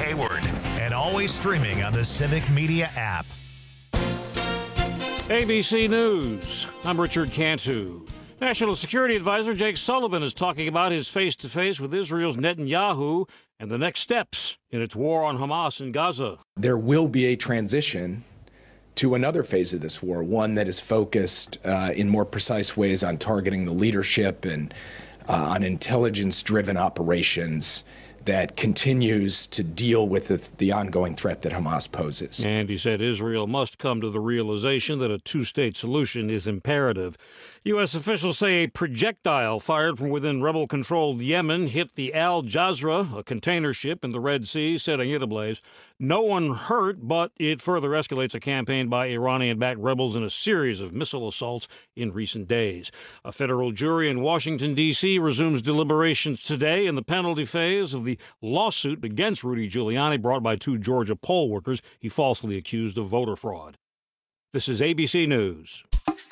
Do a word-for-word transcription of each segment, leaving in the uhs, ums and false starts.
Hayward, and always streaming on the Civic Media app. A B C News. I'm Richard Cantu. National Security Advisor Jake Sullivan is talking about his face-to-face with Israel's Netanyahu and the next steps in its war on Hamas in Gaza. There will be a transition to another phase of this war, one that is focused uh, in more precise ways on targeting the leadership and uh, on intelligence-driven operations that continues to deal with the, the ongoing threat that Hamas poses. And he said Israel must come to the realization that a two-state solution is imperative. U S officials say a projectile fired from within rebel-controlled Yemen hit the Al Jazra, a container ship in the Red Sea, setting it ablaze. No one hurt, but it further escalates a campaign by Iranian-backed rebels in a series of missile assaults in recent days. A federal jury in Washington, D C resumes deliberations today in the penalty phase of the lawsuit against Rudy Giuliani brought by two Georgia poll workers he falsely accused of voter fraud. This is A B C News.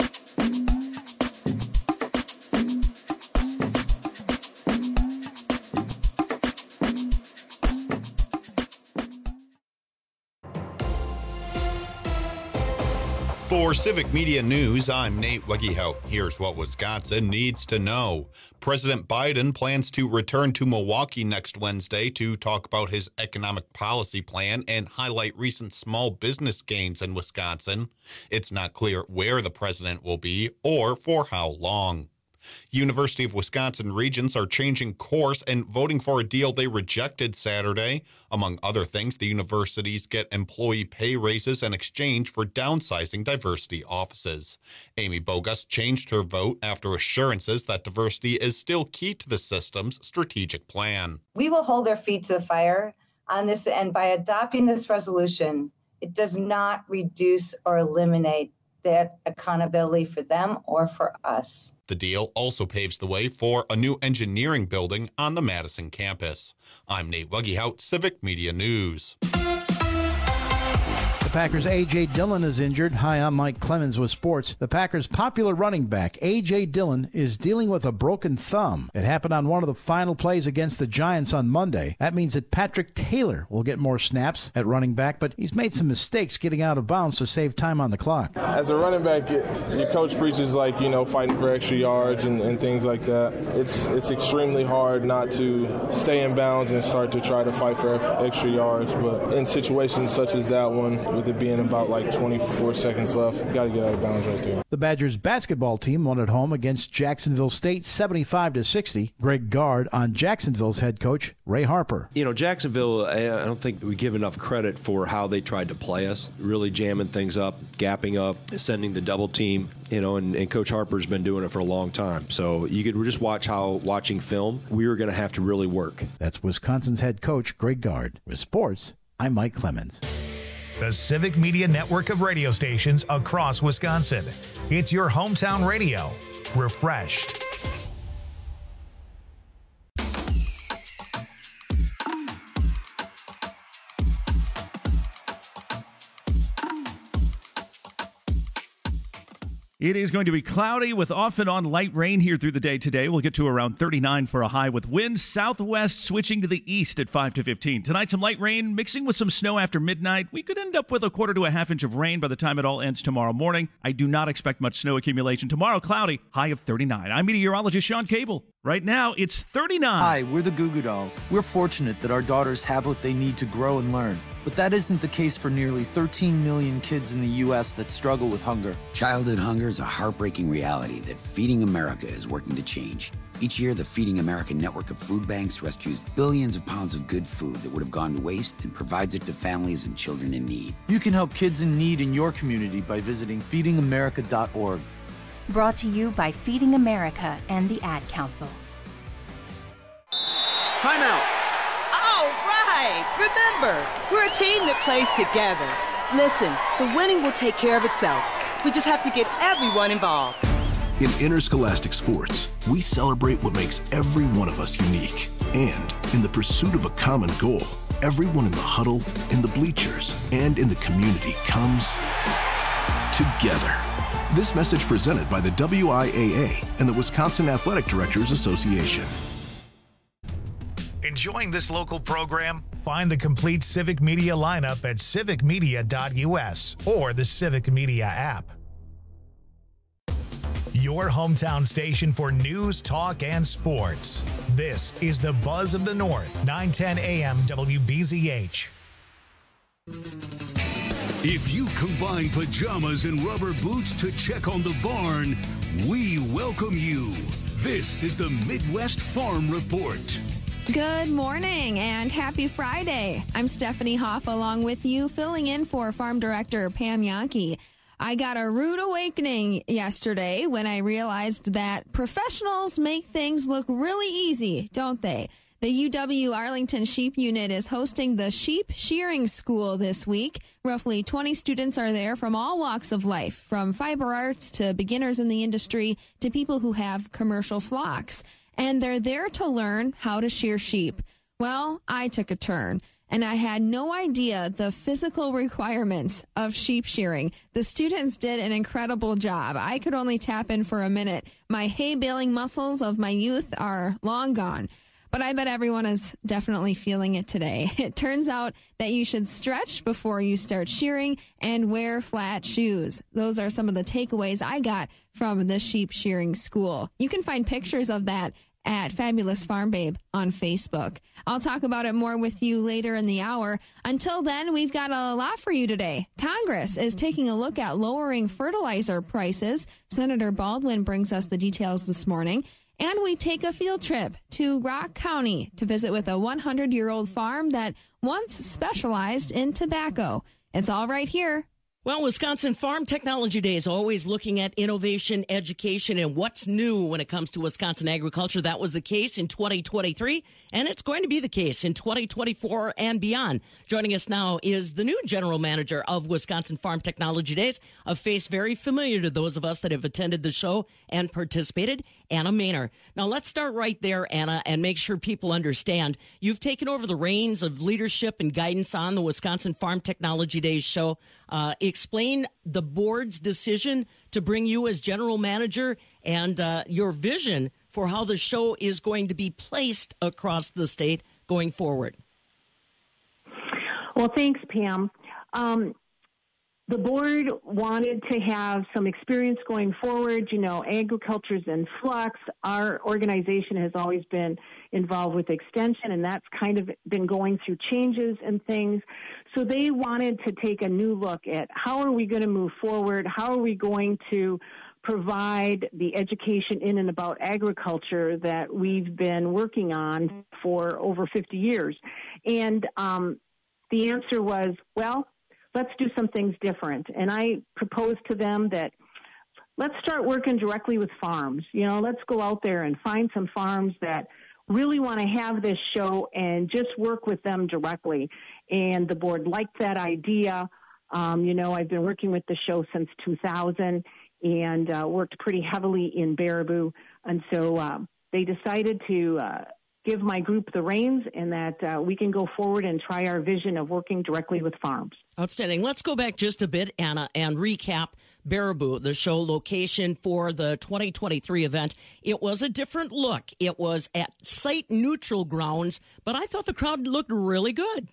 For Civic Media News, I'm Nate Wegehout. Here's what Wisconsin needs to know. President Biden plans to return to Milwaukee next Wednesday to talk about his economic policy plan and highlight recent small business gains in Wisconsin. It's not clear where the president will be or for how long. University of Wisconsin regents are changing course and voting for a deal they rejected Saturday. Among other things, the universities get employee pay raises in exchange for downsizing diversity offices. Amy Bogus changed her vote after assurances that diversity is still key to the system's strategic plan. We will hold our feet to the fire on this, and by adopting this resolution, it does not reduce or eliminate that accountability for them or for us. The deal also paves the way for a new engineering building on the Madison campus. I'm Nate Wegehout, Civic Media News. The Packers' A J. Dillon is injured. Hi, I'm Mike Clemens with sports. The Packers' popular running back, A J. Dillon, is dealing with a broken thumb. It happened on one of the final plays against the Giants on Monday. That means that Patrick Taylor will get more snaps at running back, but he's made some mistakes getting out of bounds to save time on the clock. As a running back, your coach preaches, like, you know, fighting for extra yards and, and things like that. It's, it's extremely hard not to stay in bounds and start to try to fight for extra yards, but in situations such as that one, with it being about like twenty-four seconds left, got to get out of bounds right there. The Badgers basketball team won at home against Jacksonville State seventy-five to sixty. Greg Gard on Jacksonville's head coach, Ray Harper. You know, Jacksonville, I don't think we give enough credit for how they tried to play us, really jamming things up, gapping up, sending the double team, you know, and, and Coach Harper's been doing it for a long time. So you could just watch how, watching film, we were going to have to really work. That's Wisconsin's head coach, Greg Gard. With sports, I'm Mike Clemens. The Civic Media network of radio stations across Wisconsin. It's your hometown radio. Refreshed. It is going to be cloudy with off and on light rain here through the day today. We'll get to around thirty-nine for a high with winds southwest switching to the east at five to fifteen. Tonight, some light rain mixing with some snow after midnight. We could end up with a quarter to a half inch of rain by the time it all ends tomorrow morning. I do not expect much snow accumulation. Tomorrow, cloudy, high of thirty-nine. I'm meteorologist Sean Cable. Right now, it's thirty-nine. Hi, we're the Goo Goo Dolls. We're fortunate that our daughters have what they need to grow and learn. But that isn't the case for nearly thirteen million kids in the U S that struggle with hunger. Childhood hunger is a heartbreaking reality that Feeding America is working to change. Each year, the Feeding America network of food banks rescues billions of pounds of good food that would have gone to waste and provides it to families and children in need. You can help kids in need in your community by visiting feeding america dot org. Brought to you by Feeding America and the Ad Council. Timeout. All right. Remember, we're a team that plays together. Listen, the winning will take care of itself. We just have to get everyone involved. In interscholastic sports, we celebrate what makes every one of us unique. And in the pursuit of a common goal, everyone in the huddle, in the bleachers, and in the community comes together. This message presented by the W I A A and the Wisconsin Athletic Directors Association. Enjoying this local program? Find the complete Civic Media lineup at civic media dot u s or the Civic Media app. Your hometown station for news, talk, and sports. This is the Buzz of the North, nine ten a m W B Z H. If you combine pajamas and rubber boots to check on the barn, we welcome you. This is the Midwest Farm Report. Good morning and happy Friday. I'm Stephanie Hoff along with you, filling in for Farm Director Pam Yankee. I got a rude awakening yesterday when I realized that professionals make things look really easy, don't they? The U W Arlington Sheep Unit is hosting the Sheep Shearing School this week. Roughly twenty students are there from all walks of life, from fiber arts to beginners in the industry to people who have commercial flocks. And they're there to learn how to shear sheep. Well, I took a turn, and I had no idea the physical requirements of sheep shearing. The students did an incredible job. I could only tap in for a minute. My hay baling muscles of my youth are long gone. But I bet everyone is definitely feeling it today. It turns out that you should stretch before you start shearing and wear flat shoes. Those are some of the takeaways I got from the Sheep Shearing School. You can find pictures of that at Fabulous Farm Babe on Facebook. I'll talk about it more with you later in the hour. Until then, we've got a lot for you today. Congress is taking a look at lowering fertilizer prices. Senator Baldwin brings us the details this morning. And we take a field trip to Rock County to visit with a hundred-year-old farm that once specialized in tobacco. It's all right here. Well, Wisconsin Farm Technology Day is always looking at innovation, education, and what's new when it comes to Wisconsin agriculture. That was the case in twenty twenty-three, and it's going to be the case in twenty twenty-four and beyond. Joining us now is the new general manager of Wisconsin Farm Technology Days, a face very familiar to those of us that have attended the show and participated, Anna Maynor. Now, let's start right there, Anna, and make sure people understand. You've taken over the reins of leadership and guidance on the Wisconsin Farm Technology Days show. Uh, explain the board's decision to bring you as general manager and uh, your vision for how the show is going to be placed across the state going forward. Well, thanks, Pam. Um, the board wanted to have some experience going forward. You know, agriculture's in flux. Our organization has always been involved with extension, and that's kind of been going through changes and things. So they wanted to take a new look at how are we going to move forward? How are we going to provide the education in and about agriculture that we've been working on for over fifty years? And um, the answer was, well, let's do some things different. And I proposed to them that let's start working directly with farms. You know, let's go out there and find some farms that really want to have this show and just work with them directly. And the board liked that idea. Um, you know, I've been working with the show since two thousand and uh, worked pretty heavily in Baraboo. And so uh, they decided to uh, give my group the reins and that uh, we can go forward and try our vision of working directly with farms. Outstanding. Let's go back just a bit, Anna, and recap Baraboo, the show location for the twenty twenty-three event. It was a different look. It was at site-neutral grounds, but I thought the crowd looked really good.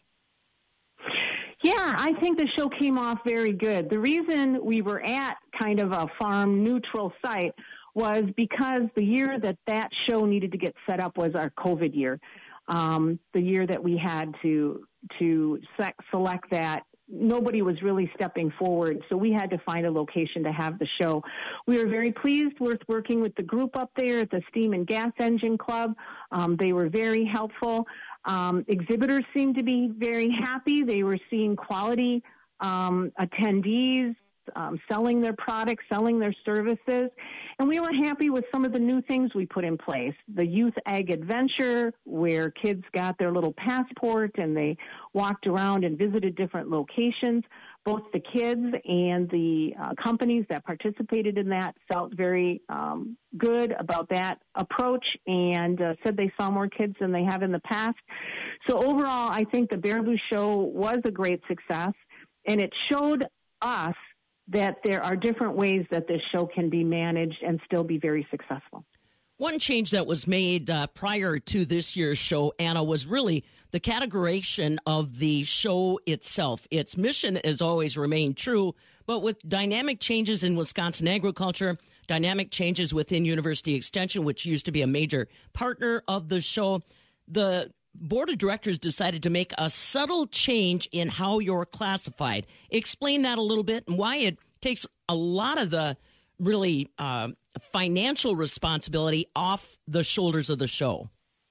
Yeah, I think the show came off very good. The reason we were at kind of a farm-neutral site was because the year that that show needed to get set up was our COVID year, um, the year that we had to to select that. Nobody was really stepping forward, so we had to find a location to have the show. We were very pleased with working with the group up there at the Steam and Gas Engine Club. Um, they were very helpful. Um, exhibitors seemed to be very happy. They were seeing quality um, attendees um, selling their products, selling their services. And we were happy with some of the new things we put in place. The Youth Ag Adventure, where kids got their little passport and they walked around and visited different locations. Both the kids and the uh, companies that participated in that felt very um, good about that approach and uh, said they saw more kids than they have in the past. So overall, I think the Baraboo show was a great success, and it showed us that there are different ways that this show can be managed and still be very successful. One change that was made uh, prior to this year's show, Anna, was really the categorization of the show itself. Its mission has always remained true, but with dynamic changes in Wisconsin agriculture, dynamic changes within University Extension, which used to be a major partner of the show, the board of directors decided to make a subtle change in how you're classified. Explain that a little bit and why it takes a lot of the really uh, financial responsibility off the shoulders of the show.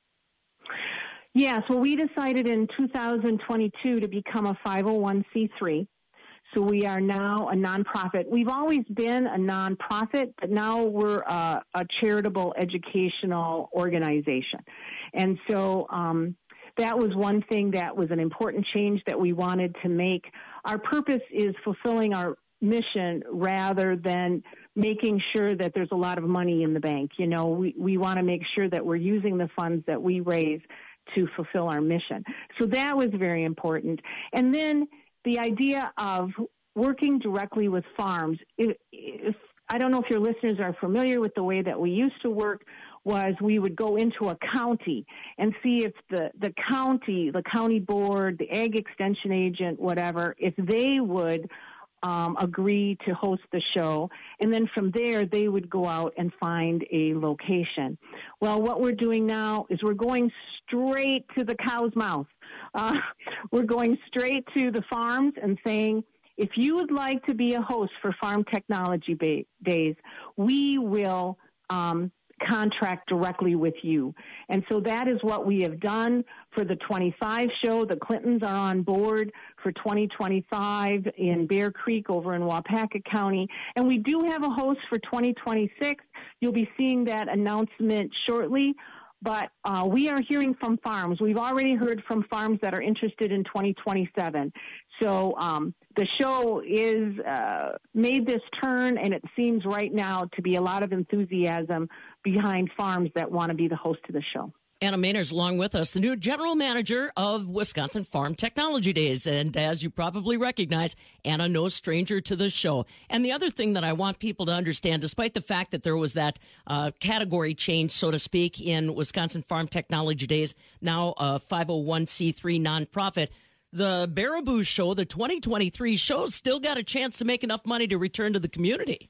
Yes, well, we decided in two thousand twenty-two to become a five oh one c three. So we are now a nonprofit. We've always been a nonprofit, but now we're a, a charitable educational organization. And so um, that was one thing that was an important change that we wanted to make. Our purpose is fulfilling our mission rather than making sure that there's a lot of money in the bank. You know, we, we want to make sure that we're using the funds that we raise to fulfill our mission. So that was very important. And then the idea of working directly with farms. If, if, I don't know if your listeners are familiar with the way that we used to work, was we would go into a county and see if the, the county, the county board, the ag extension agent, whatever, if they would um, agree to host the show. And then from there, they would go out and find a location. Well, what we're doing now is we're going straight to the cow's mouth. Uh, we're going straight to the farms and saying, if you would like to be a host for Farm Technology ba- Days, we will um, contract directly with you. And so that is what we have done for the twenty-five show. The Clintons are on board for twenty twenty-five in Bear Creek over in Waupaca County. And we do have a host for twenty twenty-six. You'll be seeing that announcement shortly. But uh, we are hearing from farms. We've already heard from farms that are interested in twenty twenty-seven. So um, the show is uh, made this turn, and it seems right now to be a lot of enthusiasm behind farms that want to be the host of the show. Anna Maynard's along with us, the new general manager of Wisconsin Farm Technology Days. And as you probably recognize, Anna, no stranger to the show. And the other thing that I want people to understand, despite the fact that there was that uh, category change, so to speak, in Wisconsin Farm Technology Days, now a five oh one c three nonprofit, the Baraboo show, the twenty twenty-three show, still got a chance to make enough money to return to the community.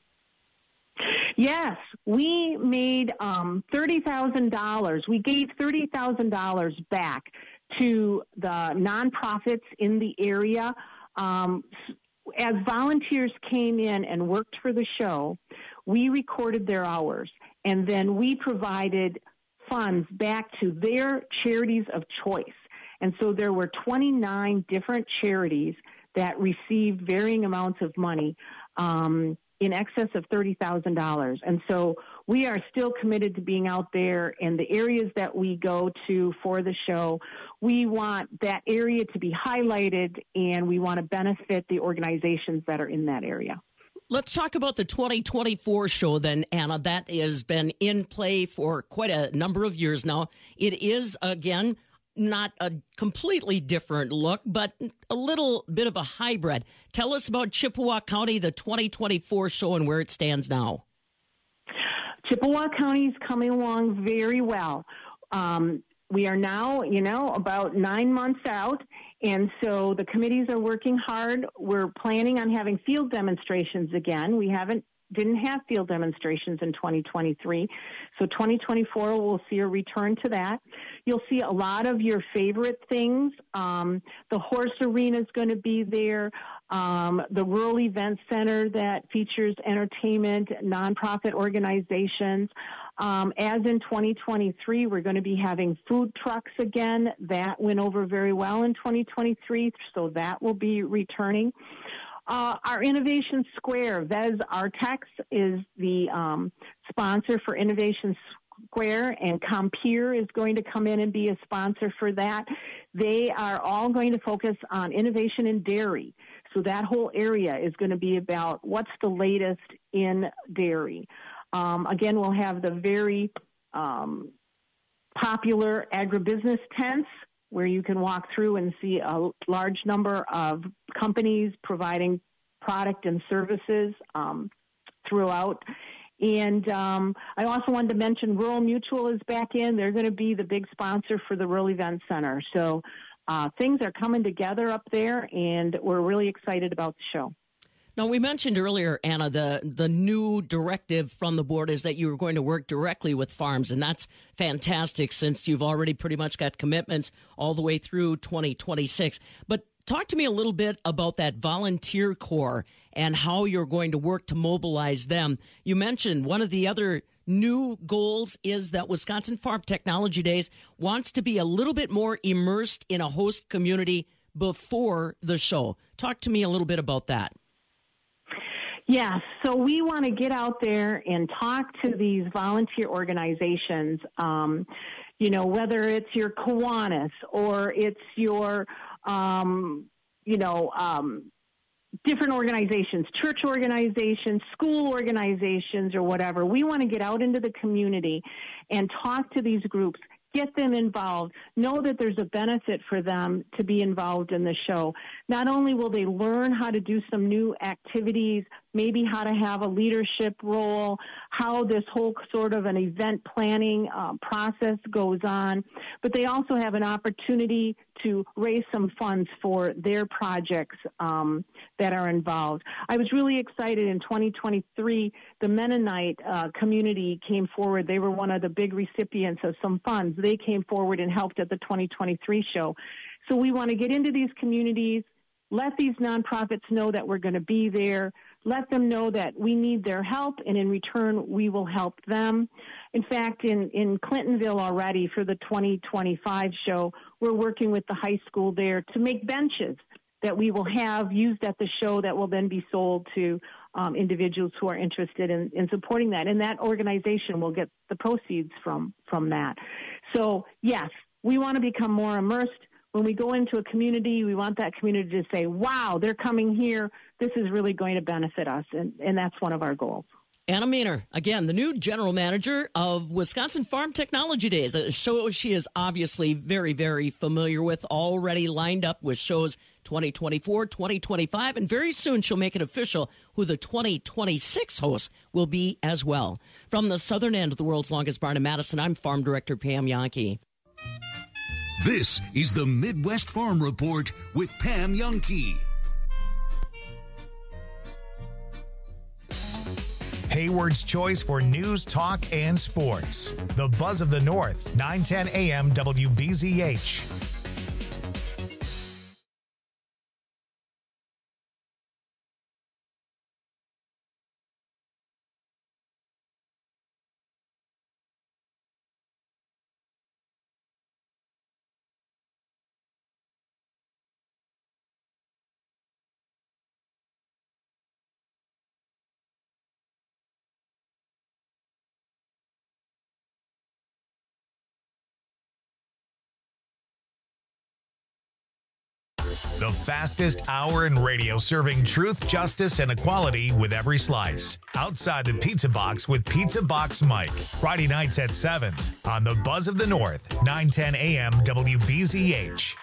Yes, we made um, thirty thousand dollars. We gave thirty thousand dollars back to the nonprofits in the area. Um, as volunteers came in and worked for the show, we recorded their hours, and then we provided funds back to their charities of choice. And so there were twenty-nine different charities that received varying amounts of money, um, in excess of thirty thousand dollars. And so we are still committed to being out there in the areas that we go to for the show. We want that area to be highlighted, and we want to benefit the organizations that are in that area. Let's talk about the twenty twenty-four show then, Anna. That has been in play for quite a number of years now. It is, again, not a completely different look, but a little bit of a hybrid. Tell us about Chippewa County, the twenty twenty-four show, and where it stands now. Chippewa County is coming along very well. Um, we are now, you know, about nine months out, and so the committees are working hard. We're planning on having field demonstrations again. We haven't didn't have field demonstrations in twenty twenty-three. So twenty twenty-four, we'll see a return to that. You'll see a lot of your favorite things. Um, the horse arena is going to be there. Um, the Rural Event Center that features entertainment, nonprofit organizations. Um, as in twenty twenty-three, we're going to be having food trucks again. That went over very well in twenty twenty-three, so that will be returning. Uh, our Innovation Square, Vez Artex is the um, sponsor for Innovation Square, and Compeer is going to come in and be a sponsor for that. They are all going to focus on innovation in dairy. So that whole area is going to be about what's the latest in dairy. Um, again, we'll have the very um, popular agribusiness tents, where you can walk through and see a large number of companies providing product and services um, throughout. And um, I also wanted to mention Rural Mutual is back in. They're going to be the big sponsor for the Rural Event Center. So uh, things are coming together up there, and we're really excited about the show. Now, we mentioned earlier, Anna, the, the new directive from the board is that you were going to work directly with farms, and that's fantastic since you've already pretty much got commitments all the way through twenty twenty-six. But talk to me a little bit about that volunteer corps and how you're going to work to mobilize them. You mentioned one of the other new goals is that Wisconsin Farm Technology Days wants to be a little bit more immersed in a host community before the show. Talk to me a little bit about that. Yes, so we want to get out there and talk to these volunteer organizations, um, you know, whether it's your Kiwanis or it's your, um, you know, um, different organizations, church organizations, school organizations, or whatever. We want to get out into the community and talk to these groups, get them involved, know that there's a benefit for them to be involved in the show. Not only will they learn how to do some new activities, maybe how to have a leadership role, how this whole sort of an event planning uh, process goes on, but they also have an opportunity to raise some funds for their projects um, that are involved. I was really excited in twenty twenty-three, the Mennonite uh, community came forward. They were one of the big recipients of some funds. They came forward and helped at the twenty twenty-three show. So we want to get into these communities, let these nonprofits know that we're going to be there, let them know that we need their help, and in return, we will help them. In fact, in, in Clintonville already for the twenty twenty-five show, we're working with the high school there to make benches that we will have used at the show that will then be sold to um, individuals who are interested in, in supporting that. And that organization will get the proceeds from, from that. So, yes, we want to become more immersed. When we go into a community, we want that community to say, wow, they're coming here. This is really going to benefit us. And, and that's one of our goals. Anna Meaner, again, the new general manager of Wisconsin Farm Technology Days, a show she is obviously very, very familiar with, already lined up with shows twenty twenty-four, twenty twenty-five, and very soon she'll make it official who the twenty twenty-six host will be as well. From the southern end of the world's longest barn in Madison, I'm Farm Director Pam Jahnke. This is the Midwest Farm Report with Pam Jahnke. Hayward's choice for news, talk, and sports. The Buzz of the North, nine ten A M W B Z H. The fastest hour in radio, serving truth, justice, and equality with every slice. Outside the Pizza Box with Pizza Box Mike. Friday nights at seven on the Buzz of the North, nine ten A M W B Z H.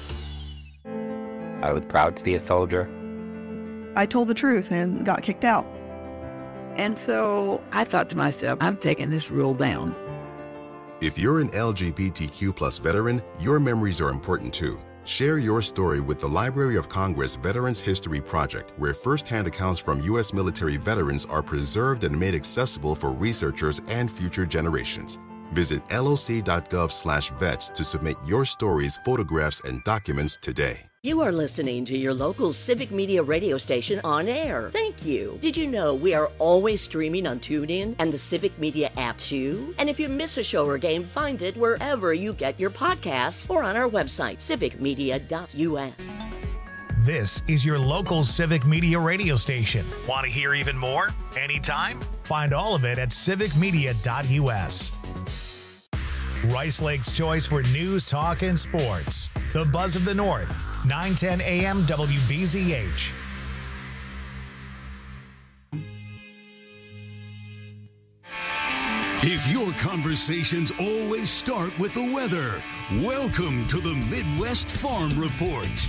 I was proud to be a soldier. I told the truth and got kicked out. And so I thought to myself, I'm taking this rule down. If you're an L G B T Q plus veteran, your memories are important too. Share your story with the Library of Congress Veterans History Project, where first-hand accounts from U S military veterans are preserved and made accessible for researchers and future generations. Visit loc.gov slash vets to submit your stories, photographs, and documents today. You are listening to your local Civic Media radio station on air. Thank you. Did you know we are always streaming on TuneIn and the Civic Media app too? And if you miss a show or game, find it wherever you get your podcasts or on our website, civic media dot u s. This is your local Civic Media radio station. Want to hear even more? Anytime? Find all of it at civic media dot u s. Rice Lake's choice for news, talk, and sports. The Buzz of the North, nine ten A M W B Z H. If your conversations always start with the weather, welcome to the Midwest Farm Report.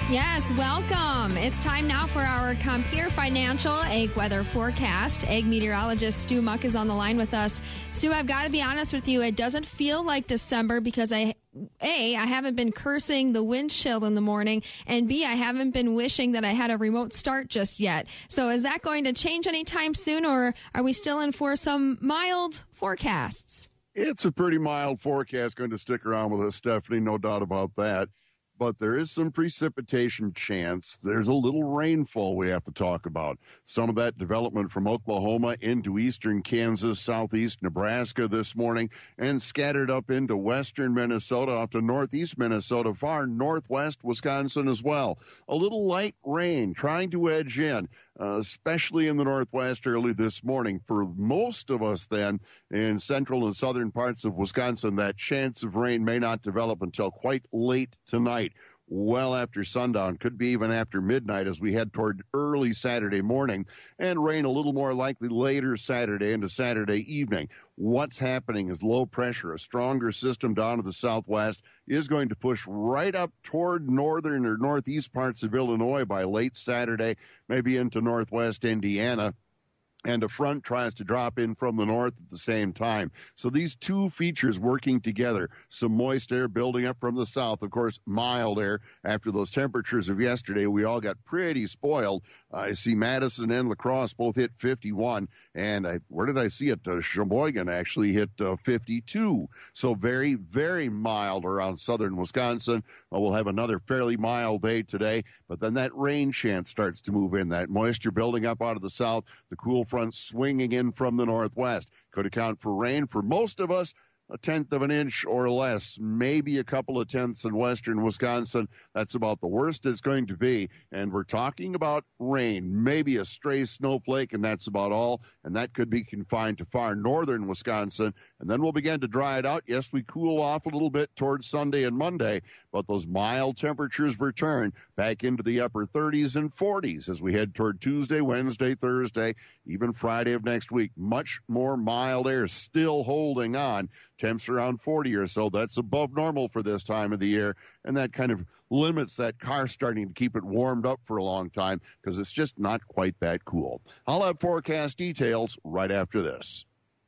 Yes, welcome. It's time now for our Compeer Financial Ag Weather Forecast. Ag meteorologist Stu Muck is on the line with us. Stu, I've got to be honest with you. It doesn't feel like December because I, A, I haven't been cursing the wind chill in the morning, and B, I haven't been wishing that I had a remote start just yet. So is that going to change anytime soon, or are we still in for some mild forecasts? It's a pretty mild forecast going to stick around with us, Stephanie, no doubt about that. But there is some precipitation chance. There's a little rainfall we have to talk about. Some of that development from Oklahoma into eastern Kansas, southeast Nebraska this morning, and scattered up into western Minnesota, up to northeast Minnesota, far northwest Wisconsin as well. A little light rain trying to edge in, uh, especially in the northwest early this morning. For most of us then, in central and southern parts of Wisconsin, that chance of rain may not develop until quite late tonight. Well after sundown, could be even after midnight as we head toward early Saturday morning, and rain a little more likely later Saturday into Saturday evening. What's happening is low pressure, a stronger system down to the southwest, is going to push right up toward northern or northeast parts of Illinois by late Saturday, maybe into northwest Indiana. And a front tries to drop in from the north at the same time. So these two features working together, some moist air building up from the south, of course, mild air. After those temperatures of yesterday, we all got pretty spoiled. I see Madison and La Crosse both hit fifty-one. And I, where did I see it? Uh, Sheboygan actually hit uh, fifty-two. So very, very mild around southern Wisconsin. Uh, we'll have another fairly mild day today. But then that rain chance starts to move in. That moisture building up out of the south. The cool front swinging in from the northwest. Could account for rain for most of us. A tenth of an inch or less, maybe a couple of tenths in western Wisconsin. That's about the worst it's going to be. And we're talking about rain, maybe a stray snowflake, and that's about all. And that could be confined to far northern Wisconsin. And then we'll begin to dry it out. Yes, we cool off a little bit towards Sunday and Monday, but those mild temperatures return back into the upper thirties and forties as we head toward Tuesday, Wednesday, Thursday, even Friday of next week. Much more mild air still holding on. Temps around forty or so. That's above normal for this time of the year, and that kind of limits that car starting to keep it warmed up for a long time because it's just not quite that cool. I'll have forecast details right after this.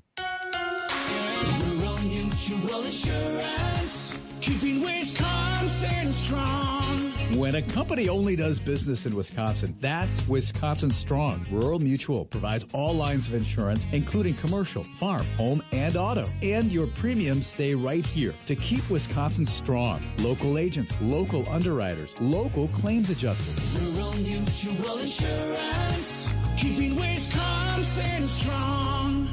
Rural Mutual Insurance, keeping Wisconsin strong. When a company only does business in Wisconsin, that's Wisconsin Strong. Rural Mutual provides all lines of insurance, including commercial, farm, home, and auto. And your premiums stay right here to keep Wisconsin strong. Local agents, local underwriters, local claims adjusters. Rural Mutual Insurance, keeping Wisconsin strong.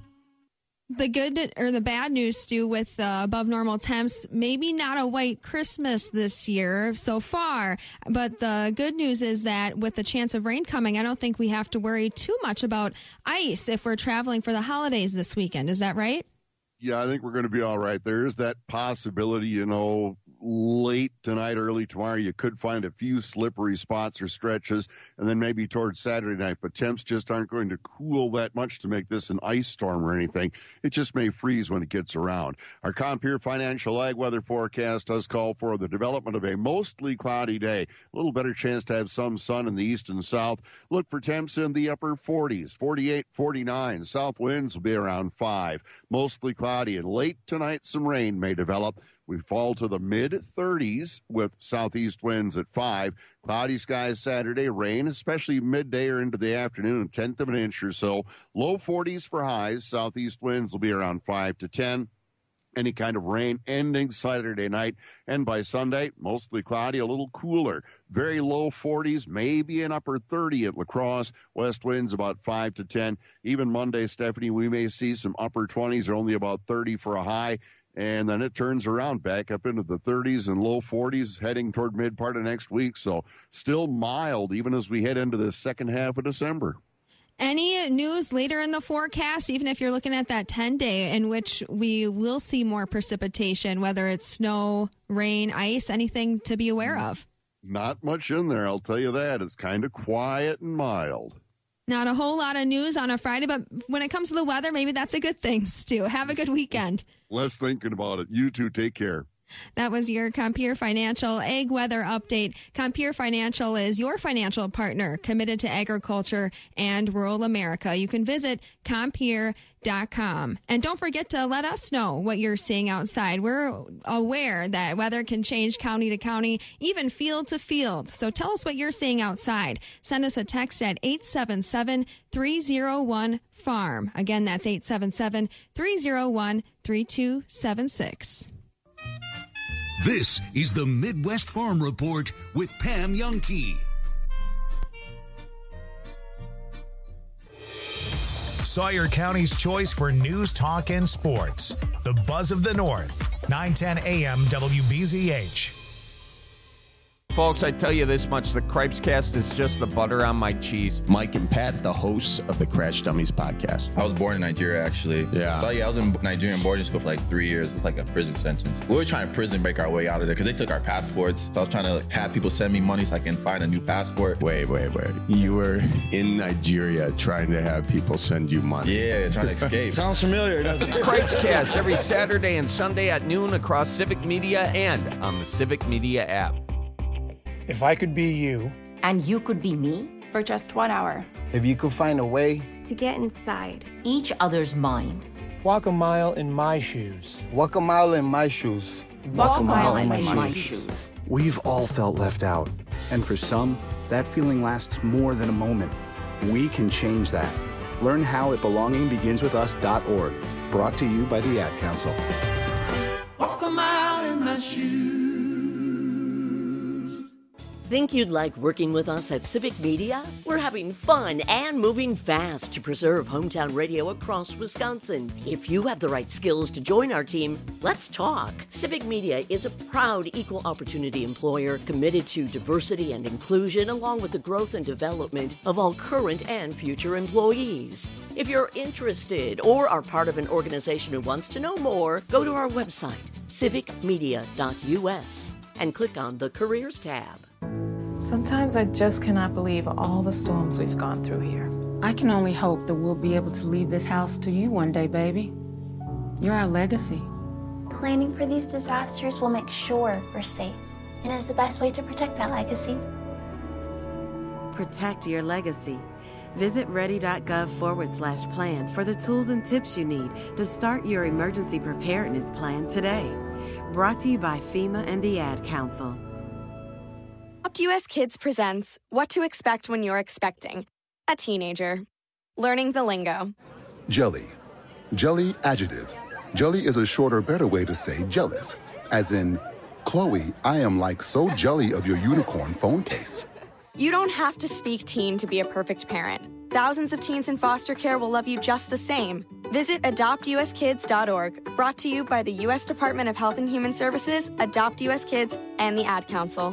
The good or the bad news, Stu, with uh, above normal temps, maybe not a white Christmas this year so far. But the good news is that with the chance of rain coming, I don't think we have to worry too much about ice if we're traveling for the holidays this weekend. Is that right? Yeah, I think we're going to be all right. There is that possibility, you know, late tonight, early tomorrow, you could find a few slippery spots or stretches, and then maybe towards Saturday night. But temps just aren't going to cool that much to make this an ice storm or anything. It just may freeze when it gets around. Our Compeer Financial Ag Weather Forecast does call for the development of a mostly cloudy day. A little better chance to have some sun in the east and south. Look for temps in the upper forties, forty-eight, forty-nine. South winds will be around five. Mostly cloudy, and late tonight some rain may develop. We fall to the mid-thirties with southeast winds at five. Cloudy skies Saturday, rain, especially midday or into the afternoon, a tenth of an inch or so. Low forties for highs. Southeast winds will be around five to ten. Any kind of rain ending Saturday night. And by Sunday, mostly cloudy, a little cooler. Very low forties, maybe an upper thirty at La Crosse. West winds about five to ten. Even Monday, Stephanie, we may see some upper twenties or only about thirty for a high. And then it turns around back up into the thirties and low forties heading toward mid part of next week. So still mild even as we head into the second half of December. Any news later in the forecast, even if you're looking at that ten-day in which we will see more precipitation, whether it's snow, rain, ice, anything to be aware of? Not much in there, I'll tell you that. It's kind of quiet and mild. Not a whole lot of news on a Friday, but when it comes to the weather, maybe that's a good thing, Stu. Have a good weekend. Less thinking about it. You two, take care. That was your Compeer Financial Ag Weather Update. Compeer Financial is your financial partner committed to agriculture and rural America. You can visit Compeer dot com. And don't forget to let us know what you're seeing outside. We're aware that weather can change county to county, even field to field. So tell us what you're seeing outside. Send us a text at eight seven seven, three oh one, farm. Again, that's eight seven seven, three oh one, three two seven six. This is the Midwest Farm Report with Pam Jahnke. Sawyer County's choice for news, talk, and sports. The Buzz of the North, nine ten A M W B Z H. Folks, I tell you this much, the Cripes Cast is just the butter on my cheese. Mike and Pat, the hosts of the Crash Dummies podcast. I was born in Nigeria, actually. Yeah. So, yeah, I was in Nigerian boarding school for like three years. It's like a prison sentence. We were trying to prison break our way out of there because they took our passports. So I was trying to like, have people send me money so I can find a new passport. Wait, wait, wait. You were in Nigeria trying to have people send you money. Yeah, trying to escape. Sounds familiar, doesn't it? Cripes Cast every Saturday and Sunday at noon across Civic Media and on the Civic Media app. If I could be you. And you could be me for just one hour. If you could find a way to get inside each other's mind. Walk a mile in my shoes. Walk a mile in my shoes. Walk, Walk a mile, mile in, in my, my shoes. shoes. We've all felt left out. And for some, that feeling lasts more than a moment. We can change that. Learn how at belonging begins with us dot org. Brought to you by the Ad Council. Walk a mile in my shoes. Think you'd like working with us at Civic Media? We're having fun and moving fast to preserve hometown radio across Wisconsin. If you have the right skills to join our team, let's talk. Civic Media is a proud equal opportunity employer committed to diversity and inclusion along with the growth and development of all current and future employees. If you're interested or are part of an organization who wants to know more, go to our website, civic media dot u s, and click on the Careers tab. Sometimes I just cannot believe all the storms we've gone through here. I can only hope that we'll be able to leave this house to you one day, baby. You're our legacy. Planning for these disasters will make sure we're safe, and is the best way to protect that legacy. Protect your legacy. Visit ready.gov forward slash plan for the tools and tips you need to start your emergency preparedness plan today. Brought to you by FEMA and the Ad Council. Adopt U S Kids presents What to Expect When You're Expecting a Teenager. Learning the lingo. Jelly. Jelly adjective. Jelly is a shorter, better way to say jealous. As in, Chloe, I am like so jelly of your unicorn phone case. You don't have to speak teen to be a perfect parent. Thousands of teens in foster care will love you just the same. Visit adopt u s kids dot org. Brought to you by the U S Department of Health and Human Services, Adopt U S Kids, and the Ad Council.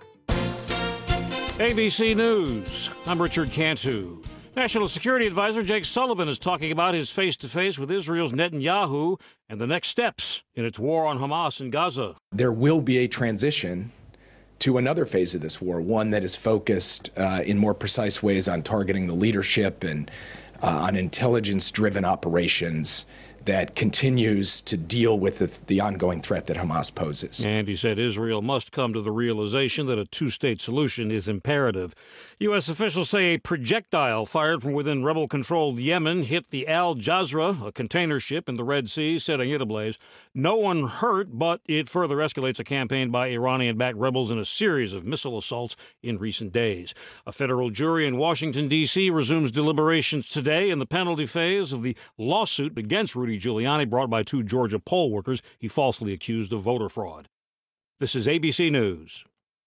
A B C News. I'm Richard Cantu. National Security Advisor Jake Sullivan is talking about his face-to-face with Israel's Netanyahu and the next steps in its war on Hamas in Gaza. There will be a transition to another phase of this war, one that is focused uh, in more precise ways on targeting the leadership and uh, on intelligence-driven operations that continues to deal with the, the ongoing threat that Hamas poses. And he said Israel must come to the realization that a two-state solution is imperative. U S officials say a projectile fired from within rebel-controlled Yemen hit the Al Jazra, a container ship in the Red Sea, setting it ablaze. No one hurt, but it further escalates a campaign by Iranian-backed rebels in a series of missile assaults in recent days. A federal jury in Washington, D C resumes deliberations today in the penalty phase of the lawsuit against Rudy Giuliani brought by two Georgia poll workers he falsely accused of voter fraud. This is A B C News.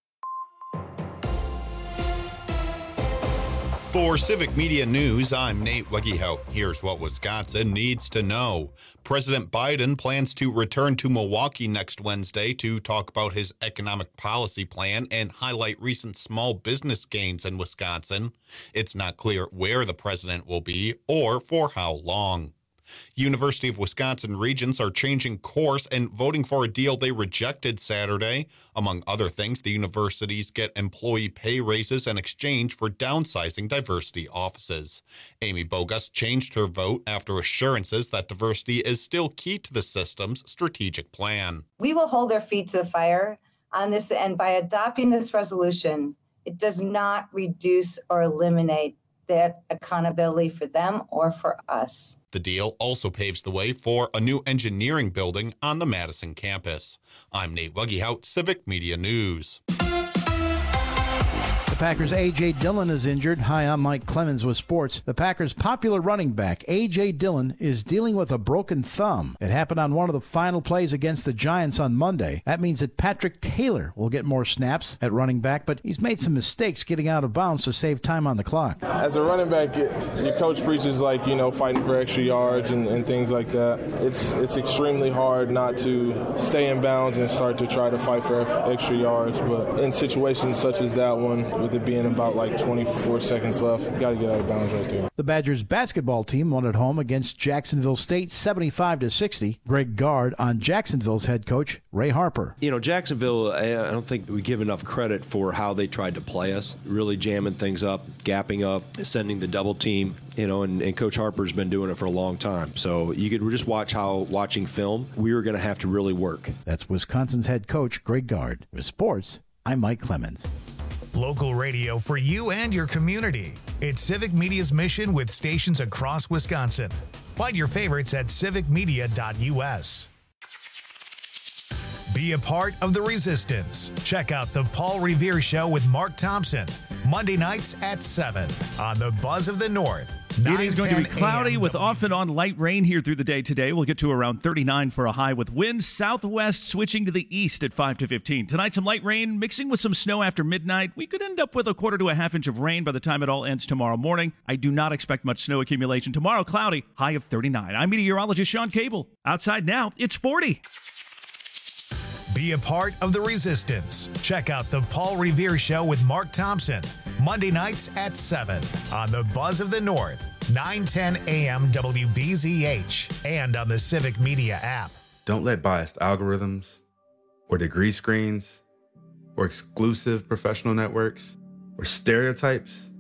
For Civic Media News, I'm Nate Wegehout. Here's what Wisconsin needs to know. President Biden plans to return to Milwaukee next Wednesday to talk about his economic policy plan and highlight recent small business gains in Wisconsin. It's not clear where the president will be or for how long. University of Wisconsin Regents are changing course and voting for a deal they rejected Saturday. Among other things, the universities get employee pay raises in exchange for downsizing diversity offices. Amy Bogus changed her vote after assurances that diversity is still key to the system's strategic plan. We will hold our feet to the fire on this, and by adopting this resolution, it does not reduce or eliminate that accountability for them or for us. The deal also paves the way for a new engineering building on the Madison campus. I'm Nate Wuggehout, Civic Media News. The Packers' A J. Dillon is injured. Hi, I'm Mike Clemens with sports. The Packers' popular running back, A J. Dillon, is dealing with a broken thumb. It happened on one of the final plays against the Giants on Monday. That means that Patrick Taylor will get more snaps at running back, but he's made some mistakes getting out of bounds to save time on the clock. As a running back, your coach preaches, like, you know, fighting for extra yards and, and things like that. It's it's extremely hard not to stay in bounds and start to try to fight for extra yards, but in situations such as that one, with it being about like twenty-four seconds left, got to get out of bounds right there. The Badgers basketball team won at home against Jacksonville State seventy-five to sixty. Greg Gard on Jacksonville's head coach, Ray Harper. You know, Jacksonville, I don't think we give enough credit for how they tried to play us, really jamming things up, gapping up, sending the double team, you know, and, and Coach Harper's been doing it for a long time. So you could just watch how, watching film, we were going to have to really work. That's Wisconsin's head coach, Greg Gard. With sports, I'm Mike Clemens. Local radio for you and your community. It's Civic Media's mission with stations across Wisconsin. Find your favorites at civic media dot u s. Be a part of the resistance. Check out the Paul Revere Show with Mark Thompson, Monday nights at seven on the Buzz of the North. It is going to be cloudy with off and on light rain here through the day today. We'll get to around thirty-nine for a high with winds southwest switching to the east at five to fifteen. Tonight, some light rain mixing with some snow after midnight. We could end up with a quarter to a half inch of rain by the time it all ends tomorrow morning. I do not expect much snow accumulation. Tomorrow, cloudy, high of thirty-nine. I'm meteorologist Sean Cable. Outside now, it's forty. Be a part of the resistance. Check out the Paul Revere Show with Mark Thompson, Monday nights at seven on the Buzz of the North, nine ten a m W B Z H, and on the Civic Media app. Don't let biased algorithms or degree screens or exclusive professional networks or stereotypes.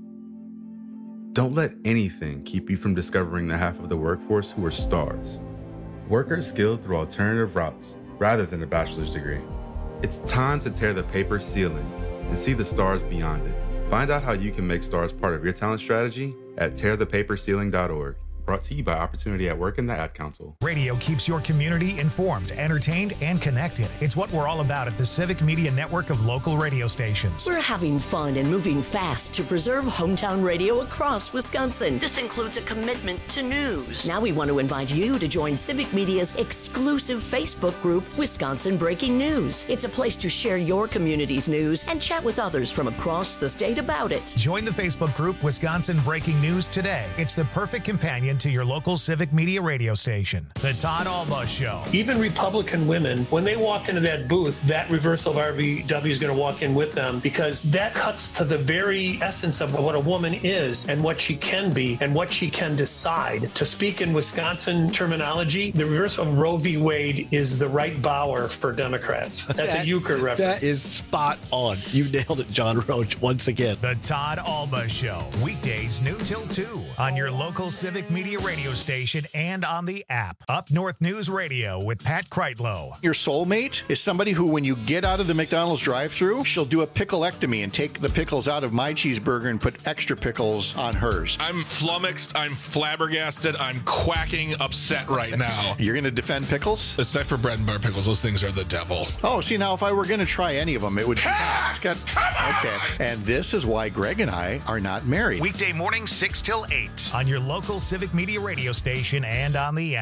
Don't let anything keep you from discovering the half of the workforce who are stars. Workers skilled through alternative routes rather than a bachelor's degree. It's time to tear the paper ceiling and see the stars beyond it. Find out how you can make stars part of your talent strategy at tear the paper ceiling dot org. Brought to you by Opportunity at Work and the Ad Council. Radio keeps your community informed, entertained, and connected. It's what we're all about at the Civic Media network of local radio stations. We're having fun and moving fast to preserve hometown radio across Wisconsin. This includes a commitment to news. Now we want to invite you to join Civic Media's exclusive Facebook group, Wisconsin Breaking News. It's a place to share your community's news and chat with others from across the state about it. Join the Facebook group, Wisconsin Breaking News, today. It's the perfect companion to your local Civic Media radio station. The Todd Alba Show. Even Republican women, when they walk into that booth, that reversal of R V W is going to walk in with them, because that cuts to the very essence of what a woman is and what she can be and what she can decide. To speak in Wisconsin terminology, the reversal of Roe v. Wade is the right Bauer for Democrats. That's that, a euchre reference. That is spot on. You nailed it, John Roach, once again. The Todd Alba Show. Weekdays noon till two on your local Civic Media radio station and on the app. Up North News Radio with Pat Kreitlow. Your soulmate is somebody who, when you get out of the McDonald's drive-thru, she'll do a picklectomy and take the pickles out of my cheeseburger and put extra pickles on hers. I'm flummoxed. I'm flabbergasted. I'm quacking upset right now. You're going to defend pickles? Except for bread and butter pickles. Those things are the devil. Oh, see, now if I were going to try any of them, it would be... It's got... Okay. And this is why Greg and I are not married. Weekday morning, six till eight on your local Civic Media radio station and on the app.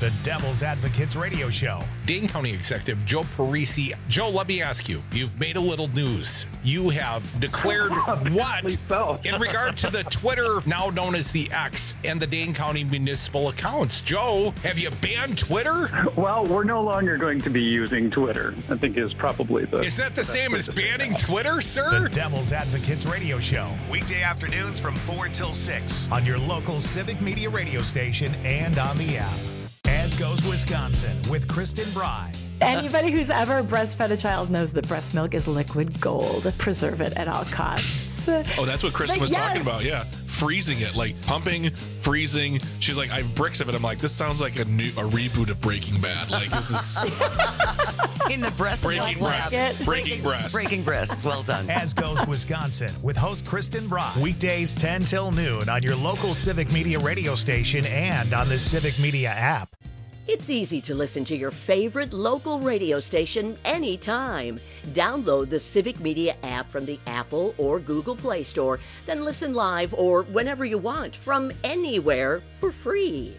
The Devil's Advocates Radio Show. Dane County Executive Joe Parisi. Joe, let me ask you, you've made a little news. You have declared what so. in regard to the Twitter, now known as the X, and the Dane County municipal accounts. Joe, have you banned Twitter? Well, we're no longer going to be using Twitter, I think is probably the... Is that the same as banning Twitter, sir? The Devil's Advocates Radio Show. Weekday afternoons from four till six on your local Civic Media radio station and on the app. As Goes Wisconsin with Kristen Bry. Anybody who's ever breastfed a child knows that breast milk is liquid gold. Preserve it at all costs. Oh, that's what Kristen But was yes. talking about. Yeah. Freezing it, like pumping, freezing. She's like, I have bricks of it. I'm like, this sounds like a new a reboot of Breaking Bad. Like, this is in the breast breaking milk breast. lab. Breaking breast. Breaking breasts. Well done. As Goes Wisconsin with host Kristen Bry. Weekdays ten till noon on your local Civic Media radio station and on the Civic Media app. It's easy to listen to your favorite local radio station anytime. Download the Civic Media app from the Apple or Google Play Store, then listen live or whenever you want from anywhere for free.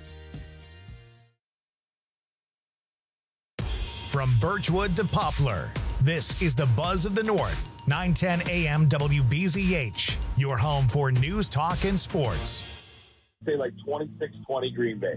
From Birchwood to Poplar, this is the Buzz of the North. nine ten A M W B Z H, your home for news, talk, and sports. Say like twenty-six twenty Green Bay.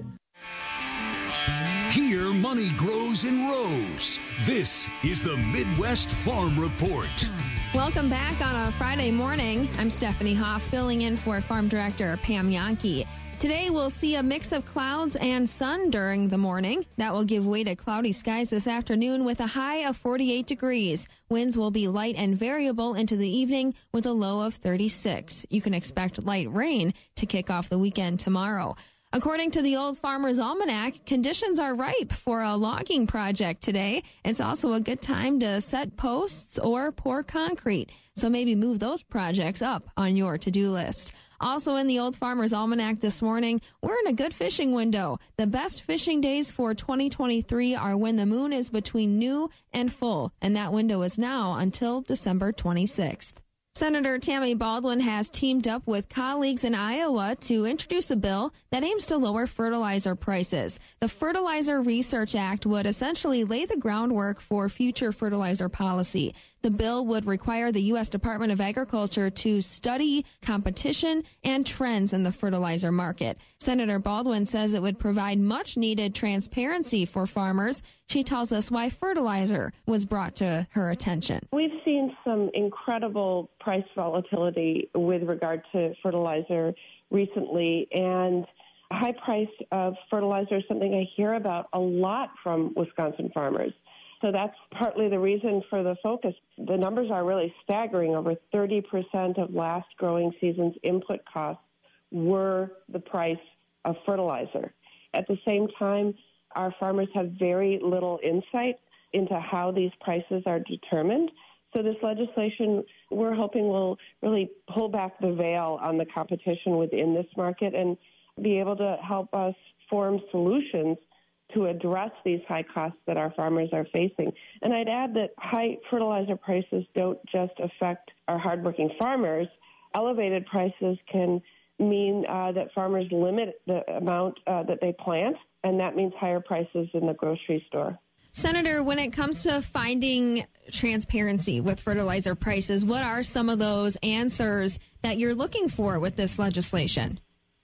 Here, money grows in rows. This is the Midwest Farm Report. Welcome back on a Friday morning. I'm Stephanie Hoff, filling in for Farm Director Pam Yankee. Today, we'll see a mix of clouds and sun during the morning. That will give way to cloudy skies this afternoon with a high of forty-eight degrees. Winds will be light and variable into the evening with a low of thirty-six. You can expect light rain to kick off the weekend tomorrow. According to the Old Farmer's Almanac, conditions are ripe for a logging project today. It's also a good time to set posts or pour concrete. So maybe move those projects up on your to-do list. Also in the Old Farmer's Almanac this morning, we're in a good fishing window. The best fishing days for twenty twenty-three are when the moon is between new and full, and that window is now until December twenty-sixth. Senator Tammy Baldwin has teamed up with colleagues in Iowa to introduce a bill that aims to lower fertilizer prices. The Fertilizer Research Act would essentially lay the groundwork for future fertilizer policy. The bill would require the U S Department of Agriculture to study competition and trends in the fertilizer market. Senator Baldwin says it would provide much needed transparency for farmers. She tells us why fertilizer was brought to her attention. We've seen some incredible price volatility with regard to fertilizer recently, and a high price of fertilizer is something I hear about a lot from Wisconsin farmers. So that's partly the reason for the focus. The numbers are really staggering. Over thirty percent of last growing season's input costs were the price of fertilizer. At the same time, our farmers have very little insight into how these prices are determined. So this legislation, we're hoping, will really pull back the veil on the competition within this market and be able to help us form solutions to address these high costs that our farmers are facing. And I'd add that high fertilizer prices don't just affect our hardworking farmers. Elevated prices can mean uh, that farmers limit the amount uh, that they plant, and that means higher prices in the grocery store. Senator, when it comes to finding transparency with fertilizer prices, what are some of those answers that you're looking for with this legislation?